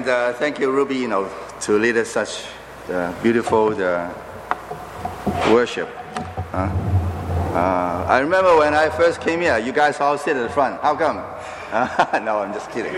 thank you, Ruby, to lead us such beautiful worship. I remember when I first came here, you guys all sit at the front. How come? No, I'm just kidding.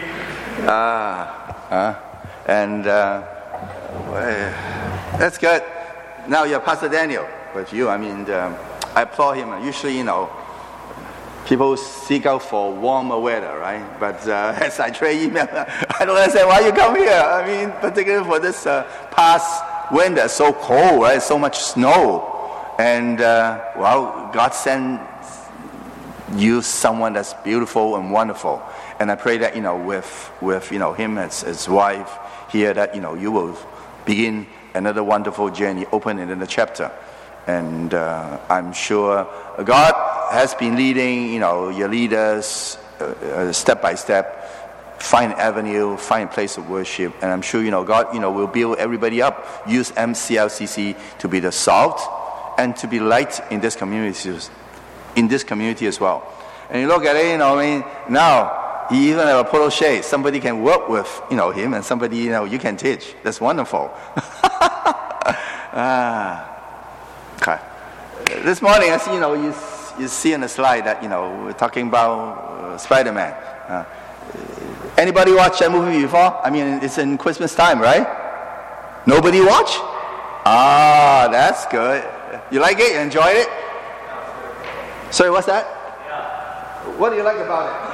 That's good. Now you're Pastor Daniel. But you, I applaud him. Usually, people seek out for warmer weather, right? But as I trade email, I don't understand why you come here. Particularly for this past winter, so cold, right? So much snow. And, God sent you someone that's beautiful and wonderful. And I pray that, with him as his wife here, that, you will begin another wonderful journey, open another chapter. And I'm sure God has been leading, your leaders step by step, find an avenue, find a place of worship. And I'm sure, God, will build everybody up, use MCLCC to be the salt and to be light in this community as well. And you look at it, now he even have a polo shade. Somebody can work with, him, and somebody, you can teach. That's wonderful. Okay. This morning, I see, you see on the slide that, we're talking about Spider-Man. Anybody watch that movie before? It's in Christmas time, right? Nobody watch? That's good. You like it? You enjoyed it? Sorry, what's that? Yeah. What do you like about it?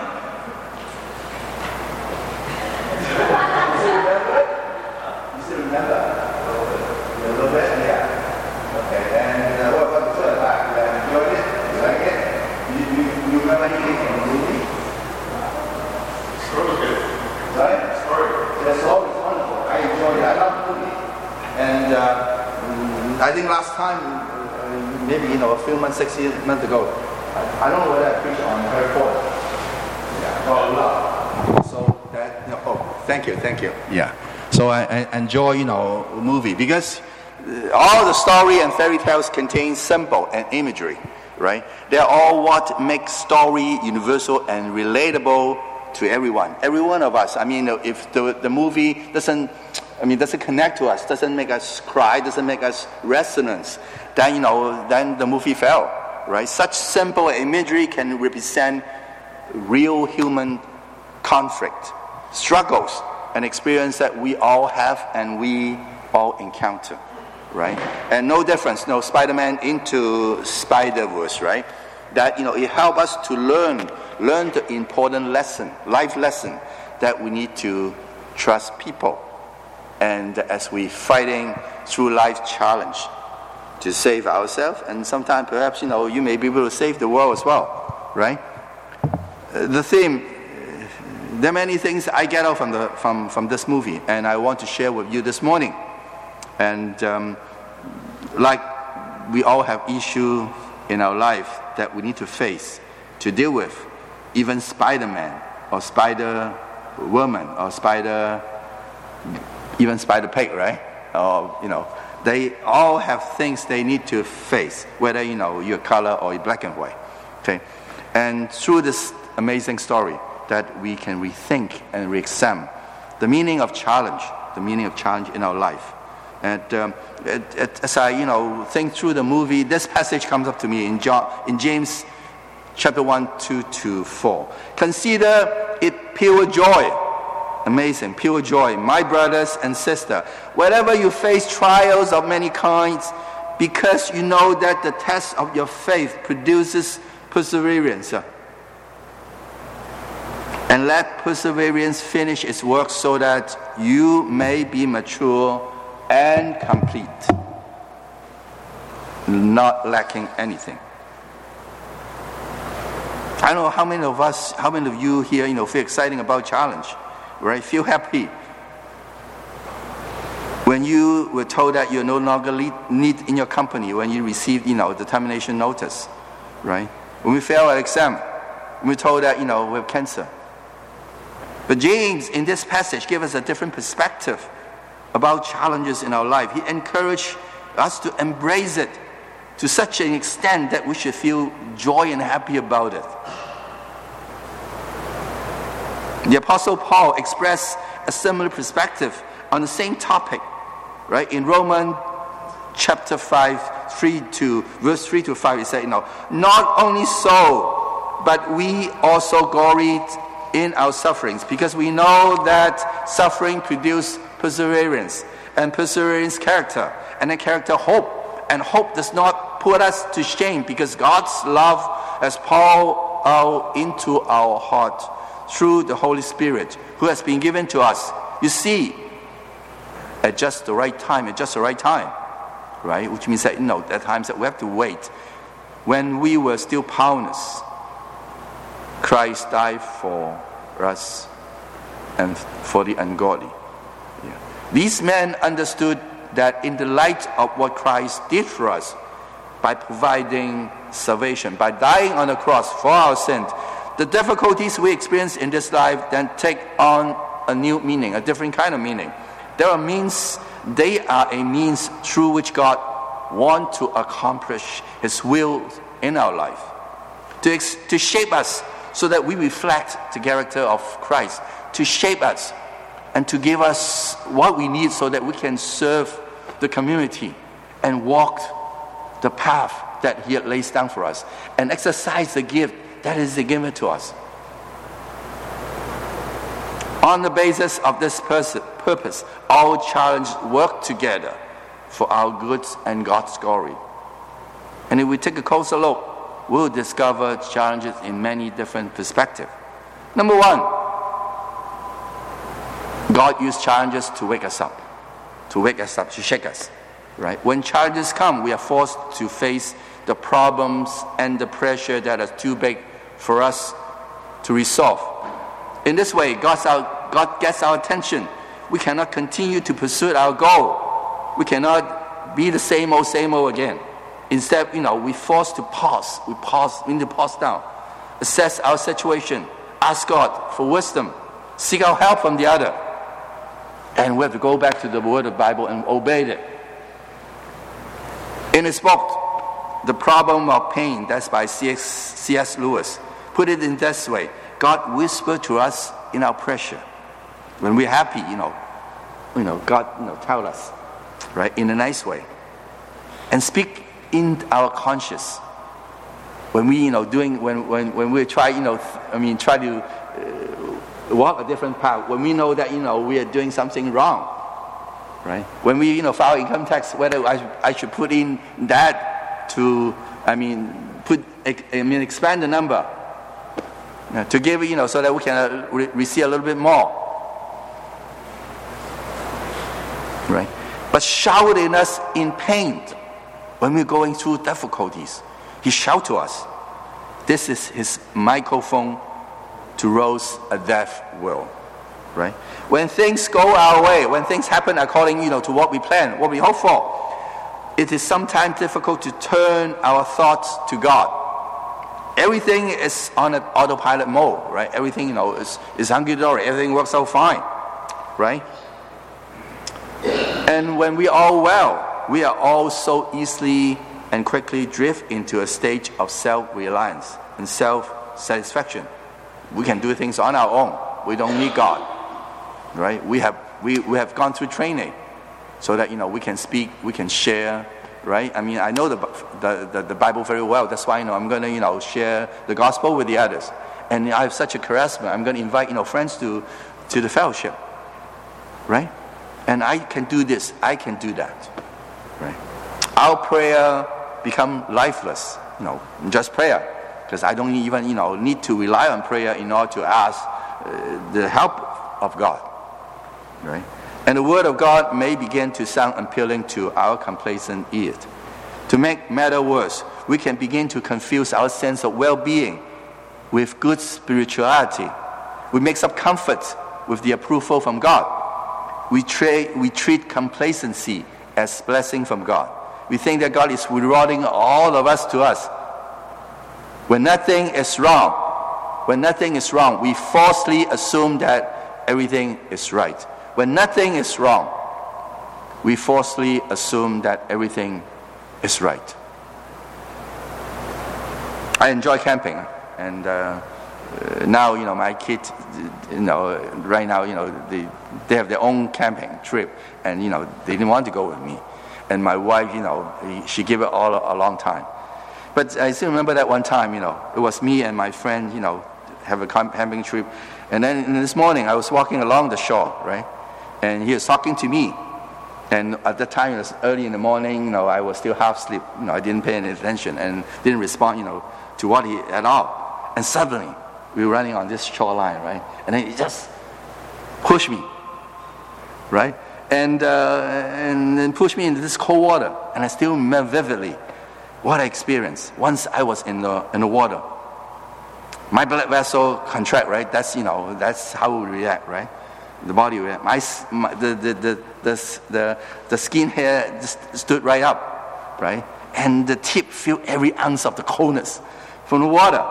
You still remember? A little bit? Yeah. Okay. And what about the third part? You enjoyed it? You like it? You remember anything from the movie? Story was good. Right? Story. The story is wonderful. I enjoyed it. I love the movie. And I think last time, maybe a few months, 6 months ago, I don't know whether I preached on Harry Potter. Yeah, love. So that, thank you. Yeah. So I enjoy, a movie because all the story and fairy tales contain symbol and imagery, right? They're all what makes story universal and relatable to everyone. Every one of us. If the movie doesn't connect to us, doesn't make us cry, doesn't make us resonance, then then the movie failed, right? Such simple imagery can represent real human conflict, struggles, and experience that we all have and we all encounter, right? And no difference, Spider-Man into Spider-Verse, right? That it helps us to learn the important life lesson, that we need to trust people. And as we fighting through life challenge to save ourselves, and sometimes perhaps you may be able to save the world as well, right? The theme, there are many things I get out from this movie, and I want to share with you this morning. And like we all have issues in our life that we need to face, to deal with, even Spider-Man or Spider-Woman or even Spider-Pig, right? Or, they all have things they need to face, whether, you're color or black and white, okay? And through this amazing story that we can rethink and re-examine the meaning of challenge in our life. And as I, think through the movie, this passage comes up to me in James chapter 1, 2-4. Consider it pure joy. Amazing, pure joy, my brothers and sisters, whenever you face trials of many kinds, because you know that the test of your faith produces perseverance. And let perseverance finish its work so that you may be mature and complete, not lacking anything. I don't know how many of you here, feel exciting about challenge. Right? Feel happy when you were told that you're no longer need in your company, when you received, the termination notice, right? When we fail an exam, when we're told that, we have cancer. But James, in this passage, gives us a different perspective about challenges in our life. He encouraged us to embrace it to such an extent that we should feel joy and happy about it. The Apostle Paul expressed a similar perspective on the same topic, right? In Romans chapter 5, verse 3 to 5, it said, not only so, but we also gloried in our sufferings, because we know that suffering produces perseverance, and perseverance character, and then character hope. And hope does not put us to shame, because God's love has poured out into our heart through the Holy Spirit who has been given to us. You see, at just the right time, right? Which means that, at times that we have to wait. When we were still powerless, Christ died for us and for the ungodly. Yeah. These men understood that in the light of what Christ did for us, by providing salvation, by dying on the cross for our sins, the difficulties we experience in this life then take on a new meaning, a different kind of meaning. They are a means through which God wants to accomplish His will in our life, to shape us so that we reflect the character of Christ, to shape us and to give us what we need so that we can serve the community and walk the path that He lays down for us and exercise the gift that is given to us. On the basis of this purpose, all challenges work together for our good and God's glory. And if we take a closer look, we'll discover challenges in many different perspectives. Number one, God used challenges to wake us up, to shake us. Right? When challenges come, we are forced to face the problems and the pressure that are too big for us to resolve. In this way, God gets our attention. We cannot continue to pursue our goal. We cannot be the same old again. Instead, we forced to pause. We need to pause down, assess our situation, ask God for wisdom, seek our help from the other. And we have to go back to the Word of the Bible and obey it. In his book, The Problem of Pain, that's by C.S. Lewis, put it in this way: God whispered to us in our pressure. When we're happy, God, tell us, right, in a nice way, and speak in our conscience. When we, when we try, try to walk a different path. When we know that, we are doing something wrong, right? When we, file income tax, whether I should put in that to, expand the number, to give, so that we can receive a little bit more, right? But shout in us in pain when we're going through difficulties. He shouts to us. This is his microphone to rouse a deaf will, right? When things go our way, when things happen according, to what we plan, what we hope for, it is sometimes difficult to turn our thoughts to God. Everything is on an autopilot mode, right? Everything, is hunky-dory. Everything works out fine, right? And when we are well, we are all so easily and quickly drift into a stage of self-reliance and self-satisfaction. We can do things on our own. We don't need God, right? We have gone through training so that, we can speak, we can share, right? I know the Bible very well. That's why, I'm going to, share the gospel with the others. And I have such a charisma. I'm going to invite, friends to the fellowship, right? And I can do this. I can do that, right? Our prayer become lifeless, just prayer. Because I don't even, need to rely on prayer in order to ask the help of God, right? And the Word of God may begin to sound appealing to our complacent ears. To make matter worse, we can begin to confuse our sense of well-being with good spirituality. We mix up comfort with the approval from God. We treat complacency as blessing from God. We think that God is rewarding all of us to us. When nothing is wrong, we falsely assume that everything is right. When nothing is wrong, we falsely assume that everything is right. I enjoy camping, and now, my kids, right now, they have their own camping trip, and, they didn't want to go with me. And my wife, she gave it all a long time. But I still remember that one time, it was me and my friend, have a camping trip. And then this morning, I was walking along the shore, right? And he was talking to me. And at that time, it was early in the morning, I was still half asleep. I didn't pay any attention and didn't respond, to what he at all. And suddenly, we were running on this shoreline, right? And then he just pushed me, right? And then pushed me into this cold water. And I still remember vividly what I experienced once I was in the water. My blood vessel contract, right? That's how we react, right? The body react. The skin hair just stood right up, right? And the tip felt every ounce of the coldness from the water.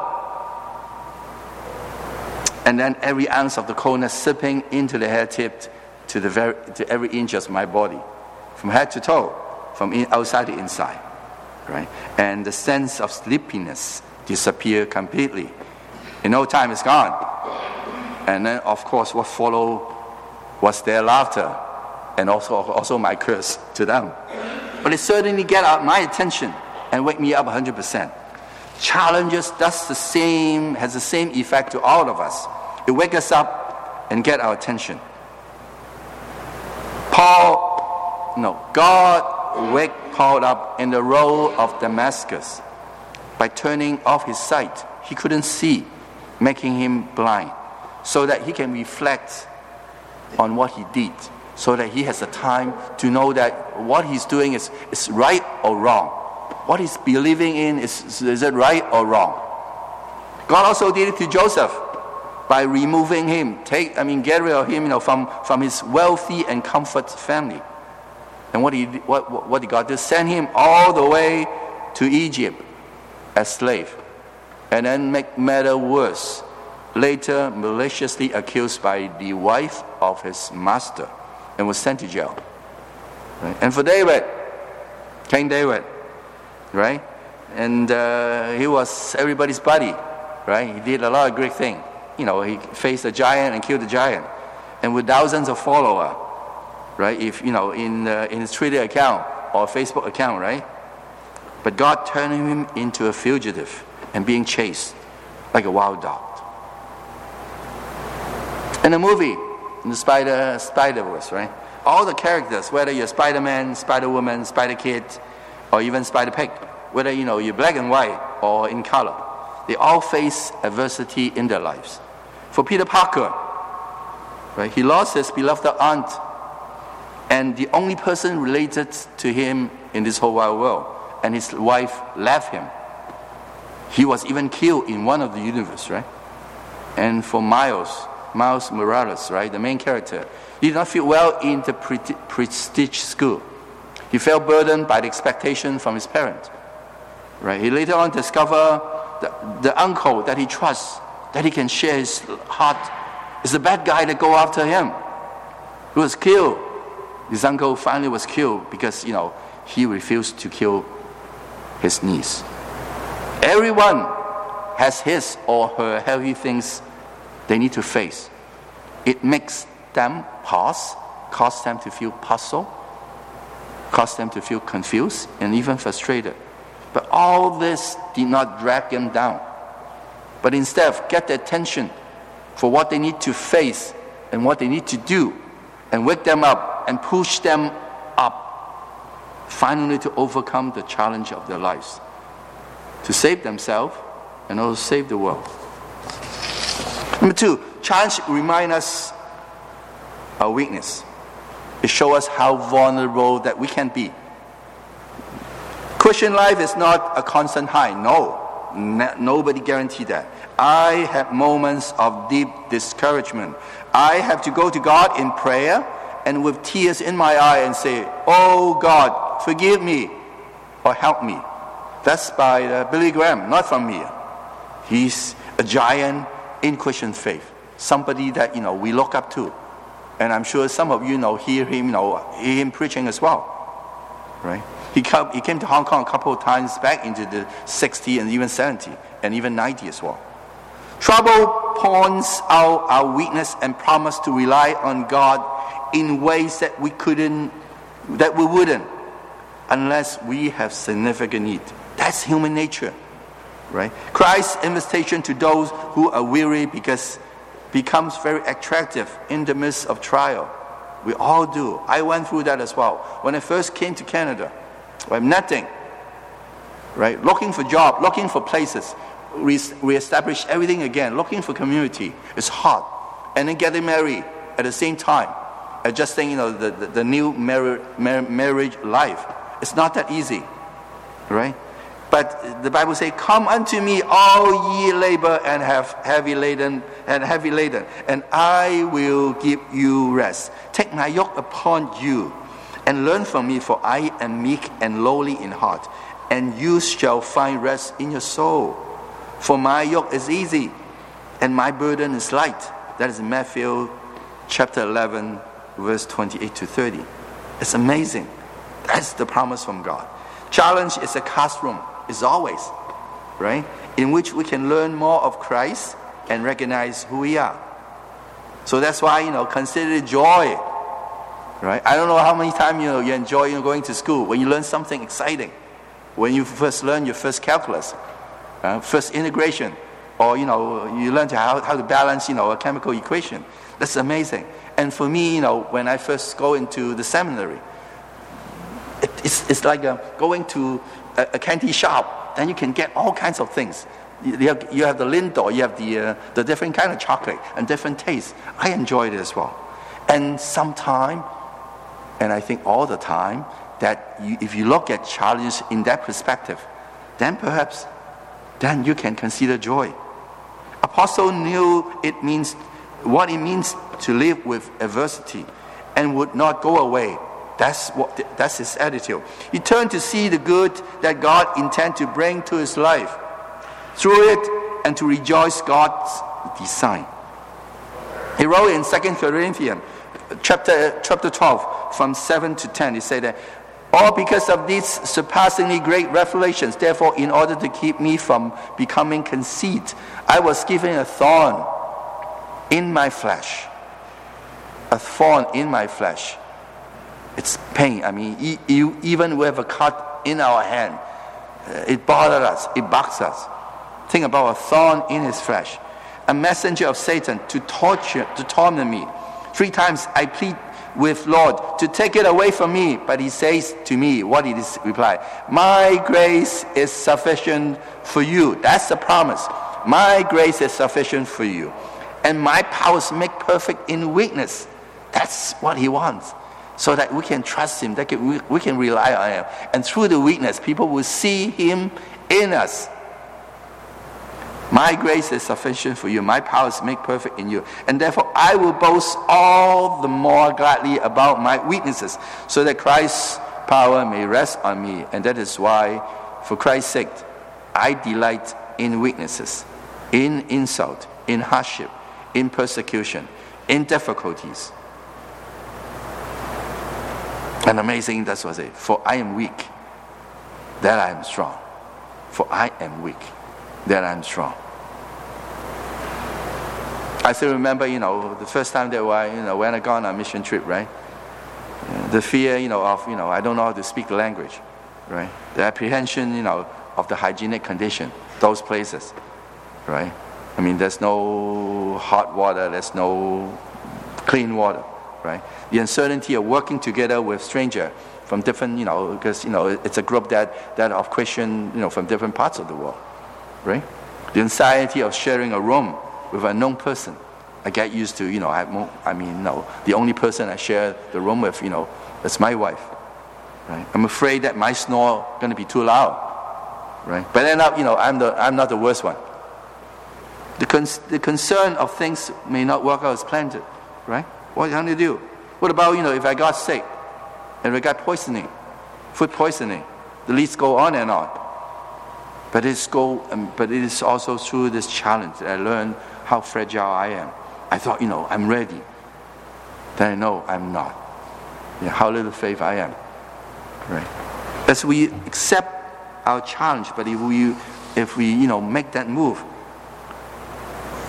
And then every ounce of the coldness sipping into the hair tip to every inch of my body, from head to toe, from outside to inside, right? And the sense of sleepiness disappeared completely. In no time, it's gone. And then, of course, what followed was their laughter, and also my curse to them. But it certainly got my attention and wake me up 100%. Challenges has the same effect to all of us. It wakes us up and get our attention. God wake Paul up in the road of Damascus by turning off his sight. He couldn't see, making him blind, so that he can reflect on what he did, so that he has the time to know that what he's doing is right or wrong. What he's believing in, is it right or wrong? God also did it to Joseph by removing him, get rid of him, from his wealthy and comfort family. And what did God do? Send him all the way to Egypt as slave, and then make matter worse, later maliciously accused by the wife of his master, and was sent to jail. Right? And for David, King David, right? And he was everybody's buddy, right? He did a lot of great things. He faced a giant and killed the giant, and with thousands of followers, right? If in his Twitter account or Facebook account, right? But God turned him into a fugitive and being chased like a wild dog. In the movie, in the Spider-Verse, right? All the characters, whether you're Spider-Man, Spider-Woman, Spider-Kid, or even Spider-Pig, whether you're black and white or in color, they all face adversity in their lives. For Peter Parker, right? He lost his beloved aunt, and the only person related to him in this whole wide world, and his wife left him. He was even killed in one of the universe, right? And for Miles Morales, right, the main character, he did not feel well in the prestige school. He felt burdened by the expectation from his parents, right? He later on discovered the uncle that he trusts, that he can share his heart, is the bad guy that go after him. He was killed. His uncle finally was killed because, he refused to kill his niece. Everyone has his or her heavy things they need to face. It makes them pause, cause them to feel puzzled, cause them to feel confused and even frustrated. But all this did not drag them down, but instead get their attention for what they need to face and what they need to do, and wake them up and push them up, finally to overcome the challenge of their lives, to save themselves and also save the world. Number 2, challenge remind us our weakness. It shows us how vulnerable that we can be. Christian life is not a constant high. Nobody guarantees that. I have moments of deep discouragement. I have to go to God in prayer and with tears in my eye and say, "Oh God, forgive me or help me." That's by Billy Graham, not from me. He's a giant in Christian faith, somebody that we look up to, and I'm sure some of you hear him preaching as well, right? He came to Hong Kong a couple of times back into the 60s and even 70s and even 90s as well. Trouble points out our weakness and promise to rely on God in ways that we wouldn't, unless we have significant need. That's human nature, right? Christ's invitation to those who are weary becomes very attractive in the midst of trial. We all do. I went through that as well. When I first came to Canada, I have nothing, right? Looking for job, looking for places, reestablish everything again, looking for community. It's hard. And then getting married at the same time, adjusting, the new marriage life. It's not that easy, right? But the Bible says, "Come unto me, all ye labor and have heavy laden, and I will give you rest. Take my yoke upon you, and learn from me, for I am meek and lowly in heart, and you shall find rest in your soul. For my yoke is easy, and my burden is light." That is Matthew chapter 11, verse 28 to 30. It's amazing. That's the promise from God. Challenge is a classroom. Is always, right? In which we can learn more of Christ and recognize who we are. So that's why, consider it joy, right? I don't know how many times, you enjoy going to school when you learn something exciting. When you first learn your first calculus, first integration, or, you learn how to balance, a chemical equation. That's amazing. And for me, when I first go into the seminary, it's like going to a candy shop. Then you can get all kinds of things. You have the Lindor, you have the different kind of chocolate and different tastes. I enjoy it as well. And sometime, and I think all the time, that if you look at challenges in that perspective, then perhaps you can consider joy. Apostle knew what it means to live with adversity and would not go away. That's his attitude. He turned to see the good that God intended to bring to his life through it, and to rejoice God's design. He wrote in 2 Corinthians chapter 12 from 7 to 10. He said that, "All because of these surpassingly great revelations, therefore in order to keep me from becoming conceited, I was given a thorn in my flesh." A thorn in my flesh. It's pain. I mean, even with a cut in our hand, it bothers us, it bugs us. Think about a thorn in his flesh. A messenger of Satan to torment me. 3 times I plead with Lord to take it away from me, but he says to me, what did he reply? "My grace is sufficient for you." That's the promise. My grace is sufficient for you, and my powers make perfect in weakness. That's what he wants. So that we can trust him, that we can rely on him. And through the weakness, people will see him in us. "My grace is sufficient for you. My powers make perfect in you. And therefore I will boast all the more gladly about my weaknesses, so that Christ's power may rest on me. And that is why, for Christ's sake, I delight in weaknesses, in insult, in hardship, in persecution, in difficulties." And amazing, that's what I say. "For I am weak, that I am strong." For I am weak, that I am strong. I still remember, the first time that when I go on a mission trip, right? The fear, of, I don't know how to speak the language, right? The apprehension, of the hygienic condition, those places, right? I mean, there's no hot water, there's no clean water. Right? The uncertainty of working together with strangers from different, because it's a group that of Christian, from different parts of the world, right? The anxiety of sharing a room with an unknown person. I get used to, the only person I share the room with, is my wife, right? I'm afraid that my snore going to be too loud, right? But then up, I'm not the worst one. The concern of things may not work out as planned, right? What are you going to do? What about, if I got sick and I got poisoning, food poisoning? The list go on and on. But it is also through this challenge that I learned how fragile I am. I thought, I'm ready. Then I know I'm not. How little faith I am. Right? As we accept our challenge, but if we make that move,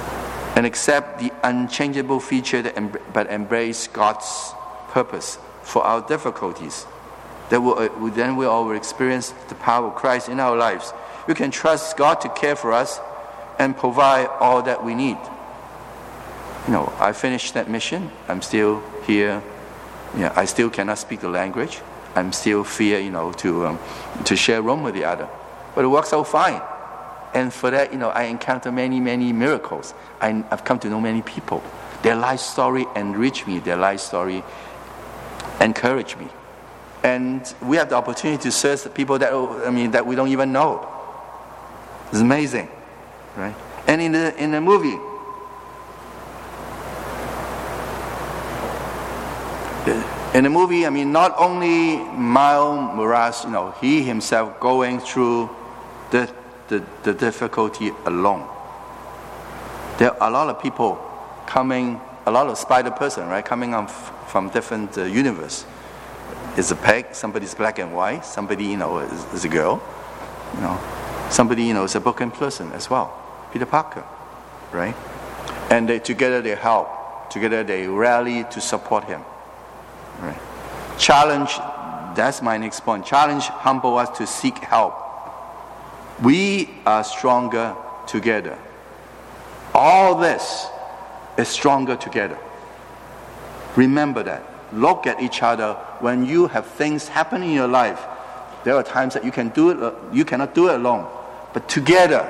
and accept the unchangeable feature but embrace God's purpose for our difficulties, then we all will experience the power of Christ in our lives. We can trust God to care for us and provide all that we need. I finished that mission. I'm still here. I still cannot speak the language. I'm still fear, to share room with the other. But it works out fine. And for that, I encounter many, many miracles. I've come to know many people. Their life story enrich me. Their life story encourage me. And we have the opportunity to serve the people that we don't even know. It's amazing, right? And in the movie, not only Miles Morales, he himself going through the difficulty alone. There are a lot of people coming, a lot of spider person, right, coming on from different universe. It's a peg, somebody's black and white, somebody, is a girl, somebody, is a broken person as well. Peter Parker, right? And together they help, together they rally to support him. Right. Challenge, that's my next point. Challenge, humble us to seek help. We are stronger together. All this is stronger together. Remember that. Look at each other when you have things happen in your life. There are times that you cannot do it alone. But together,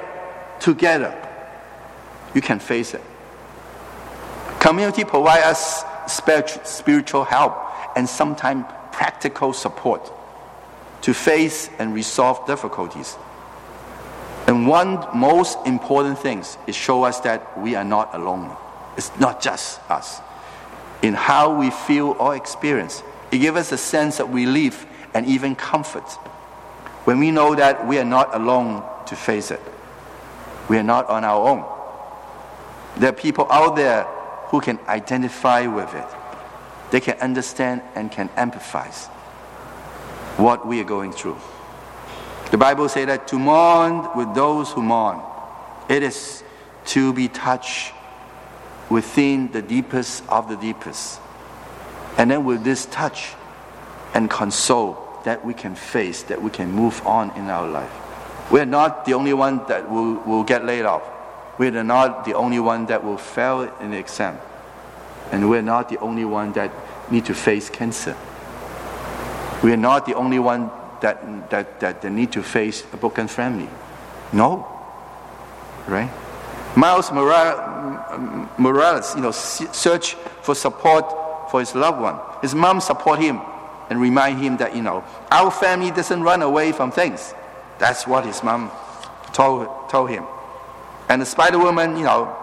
you can face it. Community provides us spiritual help and sometimes practical support to face and resolve difficulties. And one most important thing is show us that we are not alone. It's not just us. In how we feel or experience, it gives us a sense of relief and even comfort when we know that we are not alone to face it. We are not on our own. There are people out there who can identify with it. They can understand and can empathize what we are going through. The Bible says that to mourn with those who mourn, it is to be touched within the deepest of the deepest. And then with this touch and console that we can face, that we can move on in our life. We're not the only one that will get laid off. We're not the only one that will fail in the exam. And we're not the only one that need to face cancer. We're not the only one that need to face a broken family. No. Right? Miles Morales, search for support for his loved one. His mom support him and remind him that, our family doesn't run away from things. That's what his mom told him. And the Spider Woman,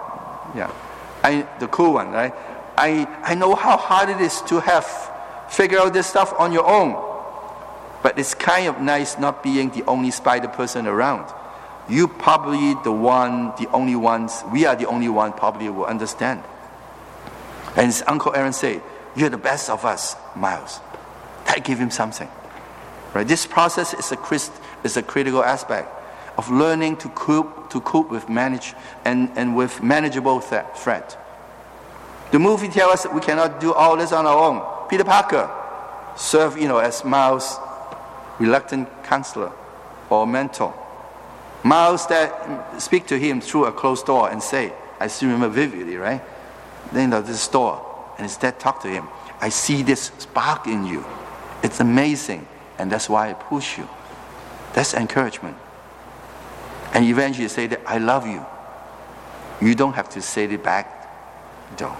the cool one, right? I know how hard it is to have figure out this stuff on your own. But it's kind of nice not being the only spider person around. You probably we are the only one probably will understand. And his Uncle Aaron said, you're the best of us, Miles. That gave him something. Right? This process is a critical aspect of learning to cope with with manageable threat. The movie tells us that we cannot do all this on our own. Peter Parker served, as Miles' reluctant counselor or mentor. Miles that speak to him through a closed door and say, I still remember vividly, right? Then this door, and his dad talked to him. I see this spark in you. It's amazing, and that's why I push you. That's encouragement. And eventually say that I love you. You don't have to say it back, though.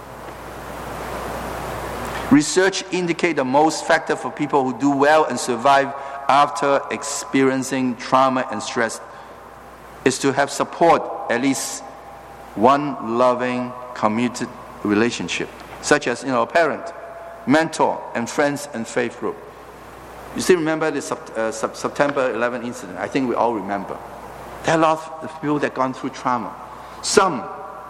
Research indicates the most factor for people who do well and survive after experiencing trauma and stress is to have support, at least one loving, committed relationship, such as a parent, mentor, and friends and faith group. You still remember the September 11 incident? I think we all remember. There are a lot of people that gone through trauma. Some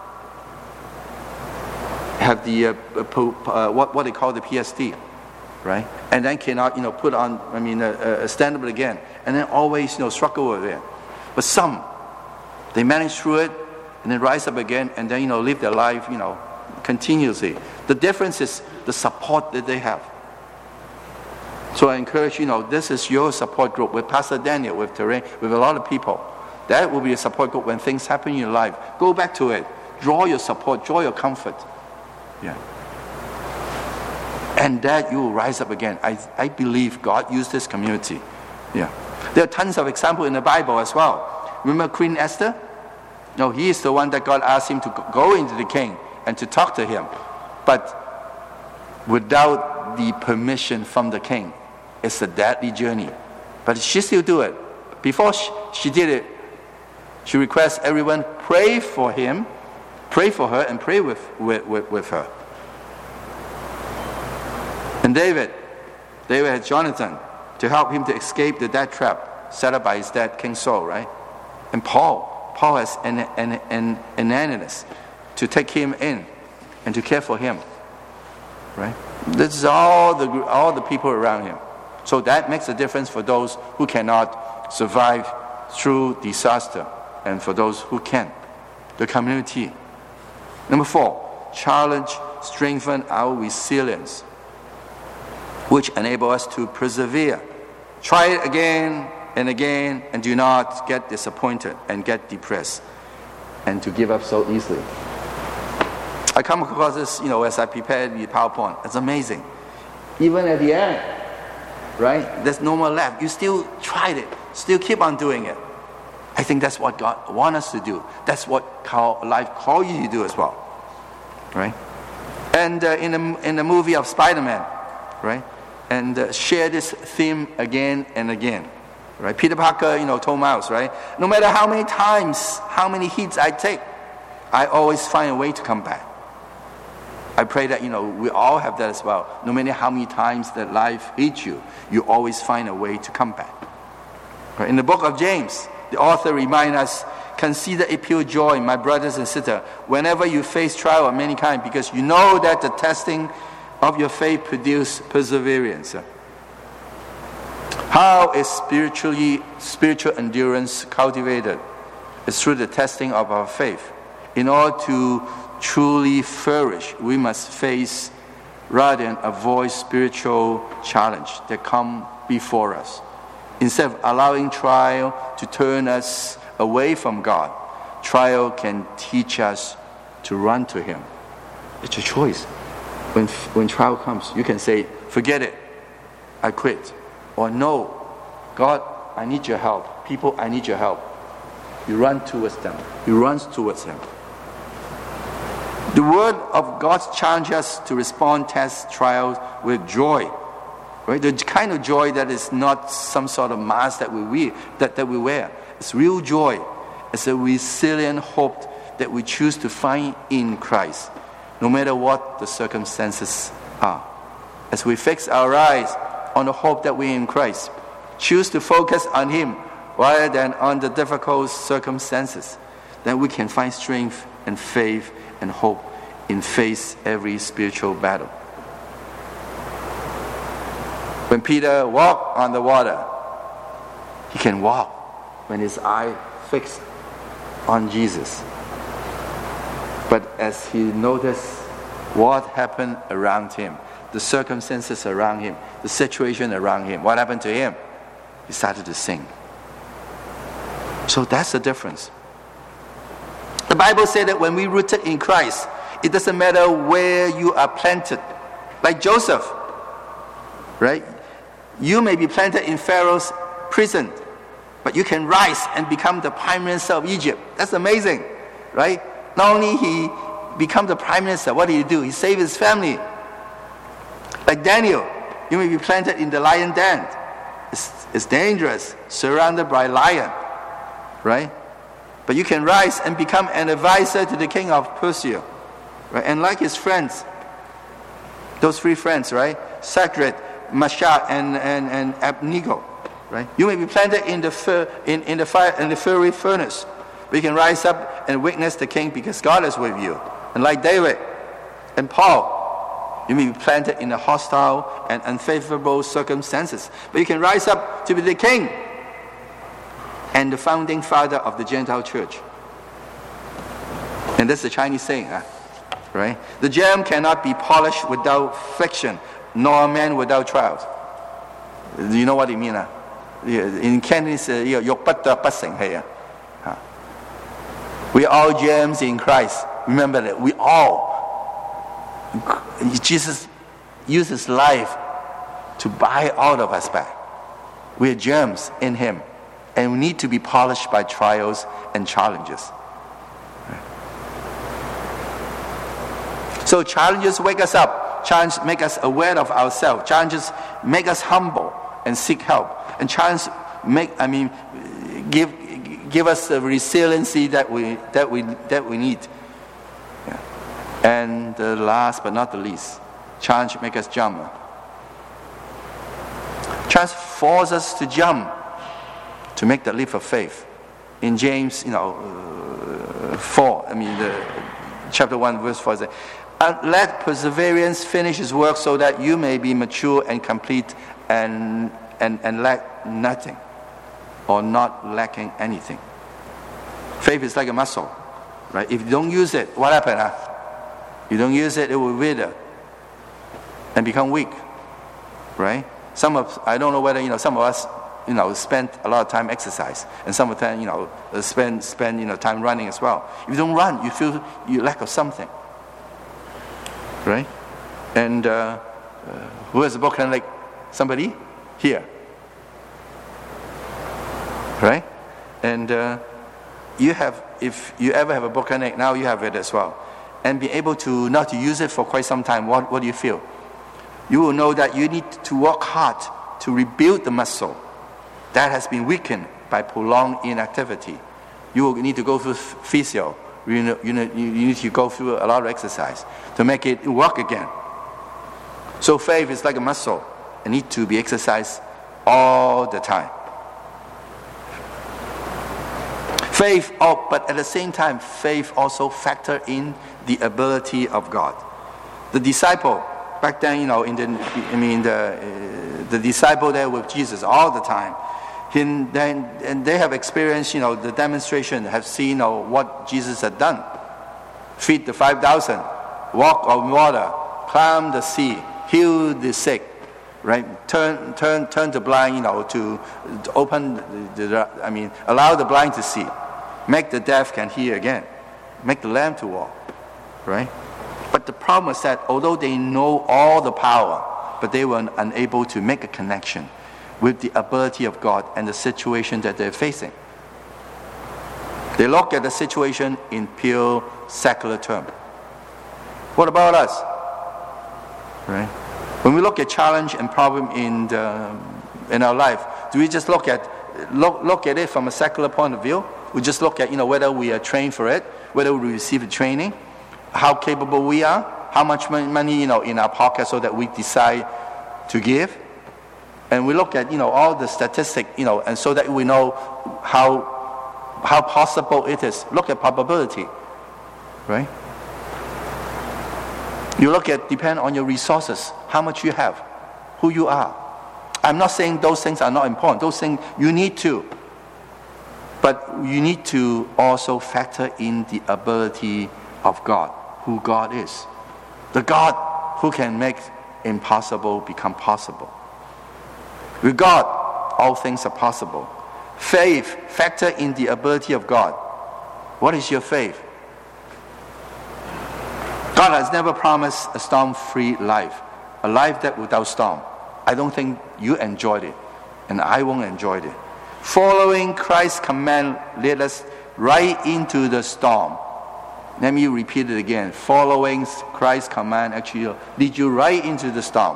have the what they call the PSD, right? And then cannot put on stand up again, and then always struggle with it. But some they manage through it, and then rise up again, and then, live their life, continuously. The difference is the support that they have. So I encourage, this is your support group with Pastor Daniel, with Terrain, with a lot of people. That will be a support group when things happen in your life. Go back to it. Draw your support, draw your comfort. Yeah. And that you will rise up again. I believe God used this community. Yeah. There are tons of examples in the Bible as well. Remember Queen Esther? No, he is the one that God asked him to go into the king and to talk to him. But without the permission from the king, it's a deadly journey. But she still do it. Before she did it, she requests everyone pray for him, pray for her, and pray with her. And David had Jonathan to help him to escape the death trap set up by his dad, King Saul, right? And Paul has Ananias to take him in and to care for him, right? This is all the people around him. So that makes a difference for those who cannot survive through disaster, and for those who can. The community. Number 4, challenge, strengthen our resilience, which enable us to persevere. Try it again and again, and do not get disappointed and get depressed and to give up so easily. I come across this, as I prepared the PowerPoint. It's amazing. Even at the end, right? There's no more left. You still tried it. Still keep on doing it. I think that's what God wants us to do. That's what life calls you to do as well, right? And in the movie of Spider-Man, right? And share this theme again and again, right? Peter Parker, told Miles, right? No matter how many times, how many hits I take, I always find a way to come back. I pray that, we all have that as well. No matter how many times that life hits you, you always find a way to come back. Right? In the book of James, the author reminds us, consider it pure joy, my brothers and sisters, whenever you face trial of many kinds, because you know that the testing of your faith produces perseverance. How is spiritual endurance cultivated? It's through the testing of our faith. In order to truly flourish, we must face rather than avoid spiritual challenge that come before us. Instead of allowing trial to turn us away from God, trial can teach us to run to Him. It's a choice. When trial comes, you can say, forget it, I quit. Or no, God, I need your help. People, I need your help. You run towards them. You run towards Him. The Word of God challenges us to respond to test trials with joy. Right? The kind of joy that is not some sort of mask that we wear. It's real joy. It's a resilient hope that we choose to find in Christ, no matter what the circumstances are. As we fix our eyes on the hope that we're in Christ, choose to focus on Him rather than on the difficult circumstances, then we can find strength and faith and hope in face every spiritual battle. When Peter walked on the water, he can walk when his eye fixed on Jesus. But as he noticed what happened around him, the circumstances around him, the situation around him, what happened to him, he started to sink. So that's the difference. The Bible says that when we rooted in Christ, it doesn't matter where you are planted. Like Joseph, right? You may be planted in Pharaoh's prison, but you can rise and become the prime minister of Egypt. That's amazing, right? Not only he become the prime minister, what did he do? He saved his family. Like Daniel, you may be planted in the lion den. It's dangerous, surrounded by lion, right? But you can rise and become an advisor to the king of Persia, right? And like his friends, those 3 friends, right? Shadrach, Meshach, and Abednego, right? You may be planted in the fiery furnace, but you can rise up and witness the king because God is with you. And like David and Paul, you may be planted in the hostile and unfavorable circumstances, but you can rise up to be the king and the founding father of the Gentile church. And that's the Chinese saying, right? The gem cannot be polished without friction, nor man without trials. Do you know what I mean? In Cantonese, 玉不琢不成器. We are all gems in Christ. Remember that. We all. Jesus used his life to buy all of us back. We are gems in him. And we need to be polished by trials and challenges. So challenges wake us up. Challenges make us aware of ourselves. Challenges make us humble and seek help. And challenges give us the resiliency that we need. Yeah. And last but not the least, challenge make us jump. Challenge forces us to jump, to make the leap of faith. In James, 4, chapter 1, verse 4 says, let perseverance finish its work so that you may be mature and complete and lack nothing, or not lacking anything. Faith is like a muscle, right? If you don't use it, what happens? You don't use it, it will wither and become weak, right? I don't know whether, some of us, spend a lot of time exercise, and some of them, spend time running as well. If you don't run, you feel you lack of something, right? And who has a broken leg? Somebody here, right? And if you ever have a broken leg, now you have it as well, and be able to not to use it for quite some time. What do you feel? You will know that you need to work hard to rebuild the muscle that has been weakened by prolonged inactivity. You will need to go through physio. You need to go through a lot of exercise to make it work again. So faith is like a muscle. It needs to be exercised all the time. Faith, but at the same time, faith also factor in the ability of God. The disciple back then, the disciple there with Jesus all the time. And they have experienced, the demonstration, have seen what Jesus had done. Feed the 5,000, walk on water, calm the sea, heal the sick, right? Turn the blind, to open allow the blind to see, make the deaf can hear again, make the lame to walk, right? But the problem is that although they know all the power, but they were unable to make a connection with the ability of God and the situation that they're facing. They look at the situation in pure secular terms. What about us? Right? When we look at challenge and problem in our life, do we just look at it from a secular point of view? We just look at whether we are trained for it, whether we receive the training, how capable we are, how much money in our pocket so that we decide to give. And we look at all the statistics, and so that we know how possible it is. Look at probability, right? You look at depend on your resources, how much you have, who you are. I'm not saying those things are not important. Those things you need to, but you need to also factor in the ability of God, who God is, the God who can make impossible become possible. With God, all things are possible. Faith, factor in the ability of God. What is your faith? God has never promised a storm-free life, a life that without storm. I don't think you enjoyed it, and I won't enjoy it. Following Christ's command led us right into the storm. Let me repeat it again. Following Christ's command actually lead you right into the storm.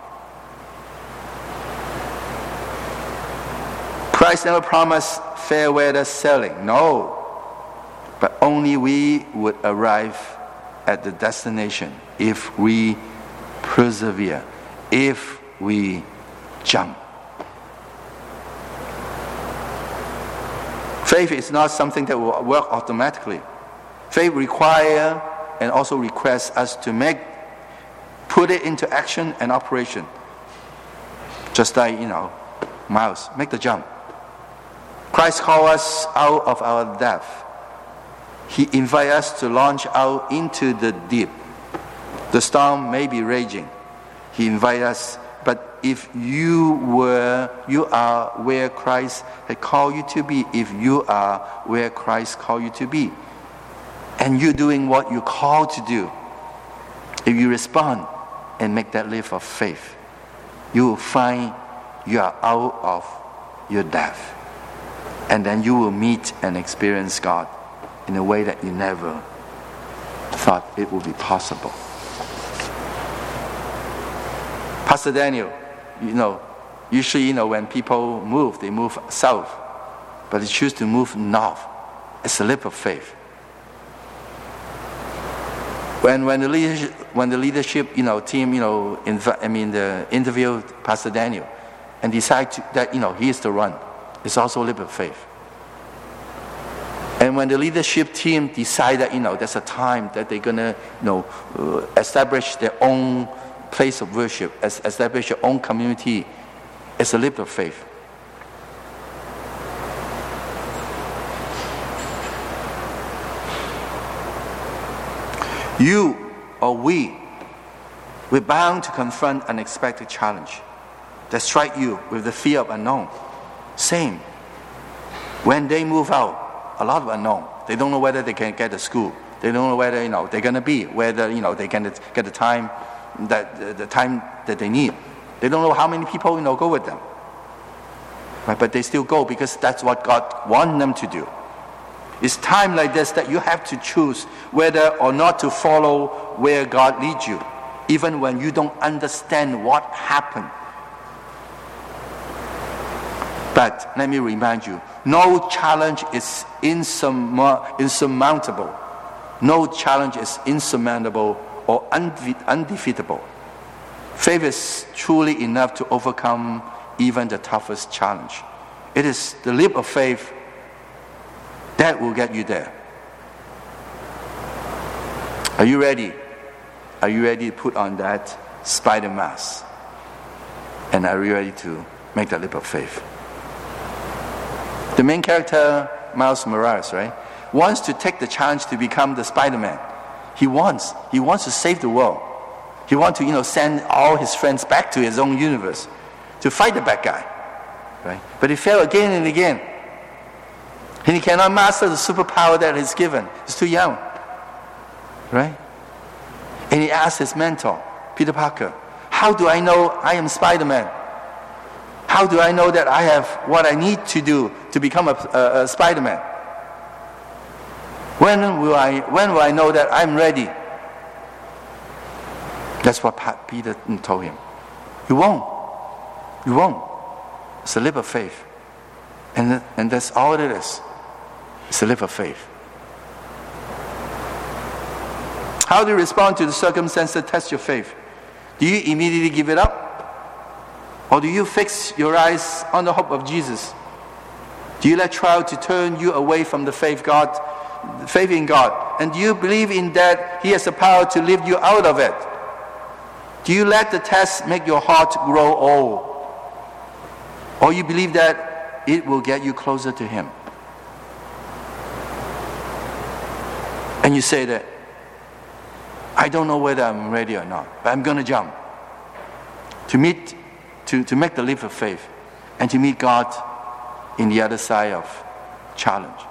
Christ never promised fair weather sailing. No. But only we would arrive at the destination if we persevere, if we jump. Faith is not something that will work automatically. Faith requires and also requests us to put it into action and operation. Just like, Miles, make the jump. Christ called us out of our death. He invites us to launch out into the deep. The storm may be raging. He invites us, but if you are where Christ had called you to be, if you are where Christ called you to be, and you're doing what you're called to do, if you respond and make that leap of faith, you will find you are out of your depth. And then you will meet and experience God in a way that you never thought it would be possible. Pastor Daniel, usually, when people move, they move south, but they choose to move north. It's a leap of faith. When the leadership, team, interviewed Pastor Daniel and decide that, he is the one, it's also a leap of faith. And when the leadership team decide that, there's a time that they're going to, establish their own place of worship, establish their own community, it's a leap of faith. You or we're bound to confront unexpected challenge that strike you with the fear of unknown. Same. When they move out, a lot of unknown. They don't know whether they can get to school. They don't know whether they're going to be, whether they can get the time that they need. They don't know how many people go with them. Right? But they still go because that's what God wants them to do. It's time like this that you have to choose whether or not to follow where God leads you, even when you don't understand what happened. But let me remind you, no challenge is insurmountable. No challenge is insurmountable or undefeatable. Faith is truly enough to overcome even the toughest challenge. It is the leap of faith that will get you there. Are you ready? Are you ready to put on that spider mask? And are you ready to make that leap of faith? The main character, Miles Morales, right, wants to take the challenge to become the Spider-Man. He wants to save the world. He wants to, send all his friends back to his own universe to fight the bad guy, right? But he failed again and again. And he cannot master the superpower that he's given. He's too young, right? And he asked his mentor, Peter Parker, how do I know I am Spider-Man? How do I know that I have what I need to do to become a Spider-Man? When will I know that I'm ready? That's what Peter told him. You won't. It's a leap of faith. And that's all it is. It's a leap of faith. How do you respond to the circumstances that test your faith? Do you immediately give it up? Or do you fix your eyes on the hope of Jesus? Do you let trial to turn you away from the faith in God? And do you believe in that He has the power to lift you out of it? Do you let the test make your heart grow old? Or you believe that it will get you closer to Him? And you say that, I don't know whether I'm ready or not, but I'm going to jump to make the leap of faith and to meet God in the other side of challenge.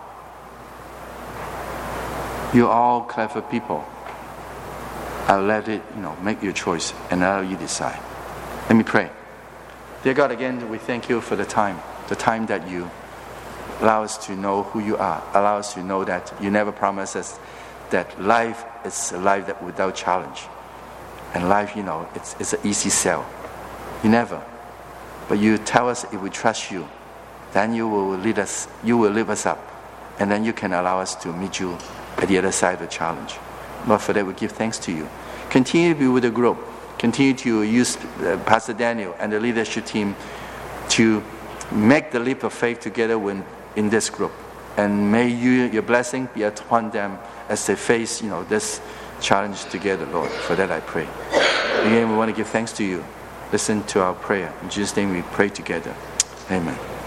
You're all clever people. I'll let it, make your choice and I'll let you decide. Let me pray. Dear God, again, we thank you for the time that you allow us to know who you are. Allow us to know that you never promised us that life is a life that without challenge. And life, it's an easy sell. You never. But you tell us if we trust you, then you will lead us, you will lift us up. And then you can allow us to meet you at the other side of the challenge. Lord, for that we give thanks to you. Continue to be with the group. Continue to use Pastor Daniel and the leadership team to make the leap of faith together in this group. And may your blessing be upon them as they face, this challenge together, Lord. For that I pray. Again, we want to give thanks to you. Listen to our prayer. In Jesus' name we pray together. Amen.